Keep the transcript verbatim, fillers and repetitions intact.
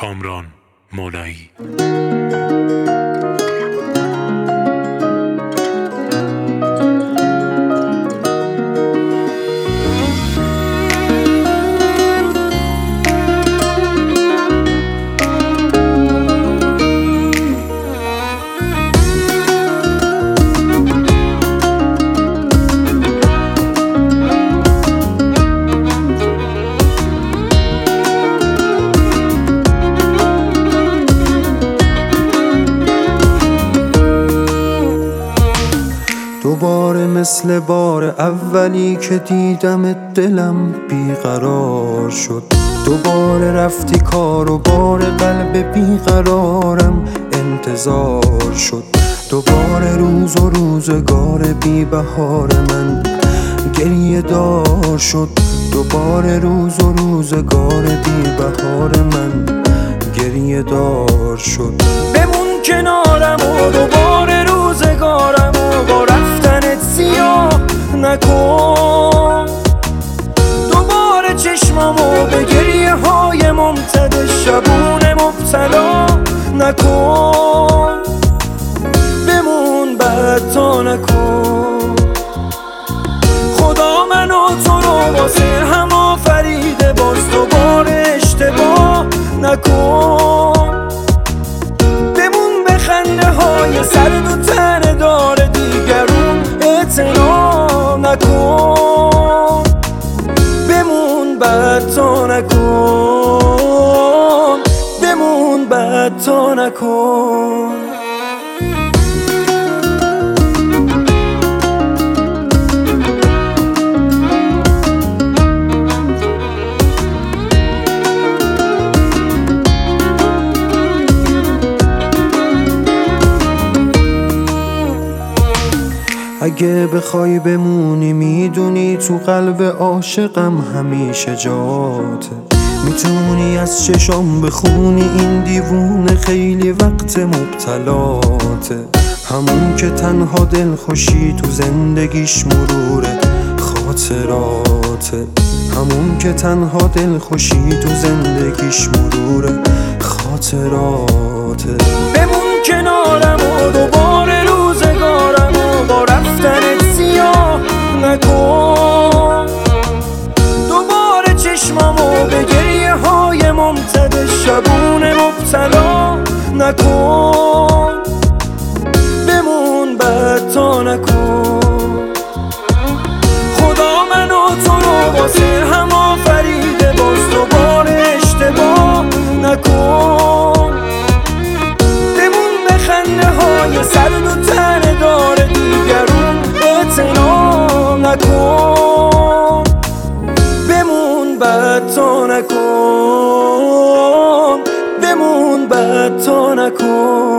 کامران مولایی. دوباره مثل بار اولی که دیدم دلم بیقرار شد. دوباره رفتی کار و بار قلب بیقرارم انتظار شد. دوباره روز و روزگار بی بهار من گریه دار شد. دوباره روز و روزگار بی بهار من گریه دار شد. بمون کنارم و دوباره روزگارم و با رفتنت سیاه نکن. دوباره چشمامو به گریه های ممتد شبون مبتلا نکن. بمون بعد تا نکن. خدا من و تو رو واسه هم آفریده، باز دوباره اشتباه نکن. بمون به خنده های سرد و تنه داره دیگرون اعتنا نکن. بمون بعد تا نکن. بمون بعد تا نکن. اگه بخوای بمونی میدونی تو قلب عاشقم همیشه جاته. میتونی از چشام بخونی این دیوونه خیلی وقت مبتلاته. همون که تنها دل خوشی تو زندگیش مروره خاطراته. همون که تنها دل خوشی تو زندگیش مروره خاطراته. بمون کنارم و دوباره روزگارم و با رفتنت سیاه نکن. دوباره چشمامو به گریه های ممتد شبون مبتلا نکن. بمون بعد تا نکن. خدا من و تو رو واسه هم آفریده، باز دوباره اشتباه نکن. بمون به خنده های سرد و تنه داره دیگرون اعتنا نکن. بمون بعد تا نکن. بمون بعد تا نکن.